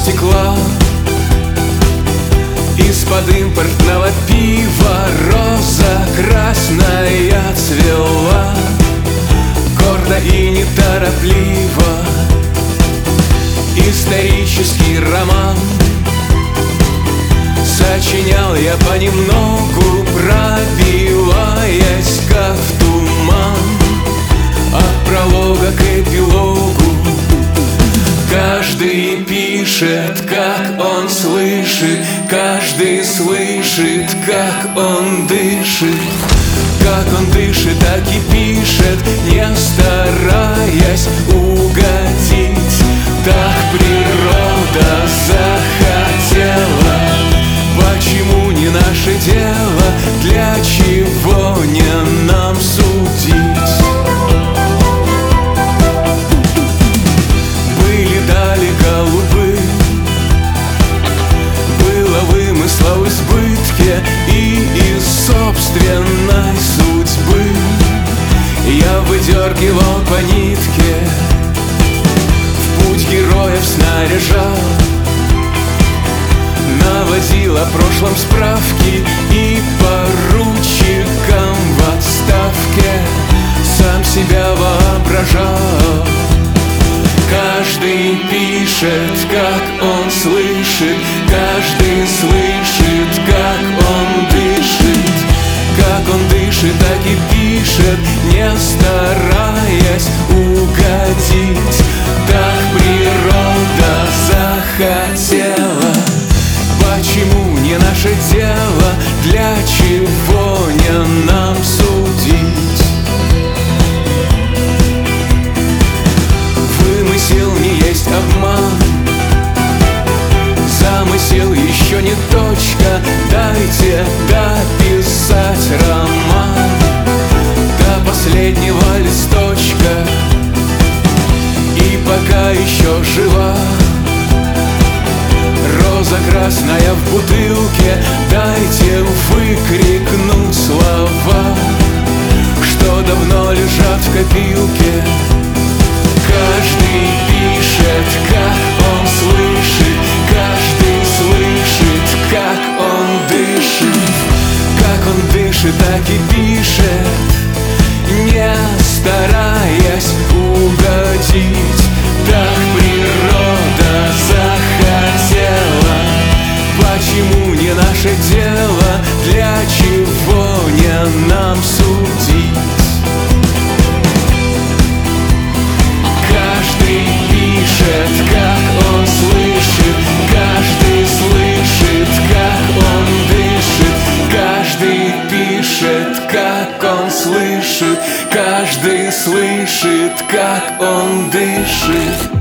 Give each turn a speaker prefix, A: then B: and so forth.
A: стекла. Из-под импортного пива роза красная цвела, гордо и неторопливо. Исторический роман сочинял я понемногу, пробиваясь как в туман от пролога к эпилогу. Каждый пишет, как он слышит, каждый слышит, как он дышит. Как он дышит, так и пишет, не стараясь угодить. Так природа захотела. Почему не наше дело? Для чего не нам судить? Были дали голубы, было вымысла в избытке, и из собственной судьбы я выдергивал по нитке, в путь героев снаряжал, наводил о прошлом справки и поручиком в отставке сам себя воображал. Каждый пишет, как он слышит, каждый слышит, как он дышит. Как он дышит, так и пишет, не стараясь угодить. Так природа захотела. Почему не наше дело? Для чего не нам судить? Вымысел не есть обман, замысел еще не точка. Дайте дописать роман до последнего листочка. И пока еще жива роза красная в бутылке, дайте выкрикнуть слова, что давно лежат в копилке. Каждый пишет, как он слышит, каждый слышит, как он дышит. Как он дышит, так и пишет, не стараясь угодить. Так природа захотела. Почему не наше дело? Для чего не нам судить? Каждый пишет, как он слышит, каждый слышит, как он дышит. Каждый пишет, как он слышит, каждый слышит, как он дышит.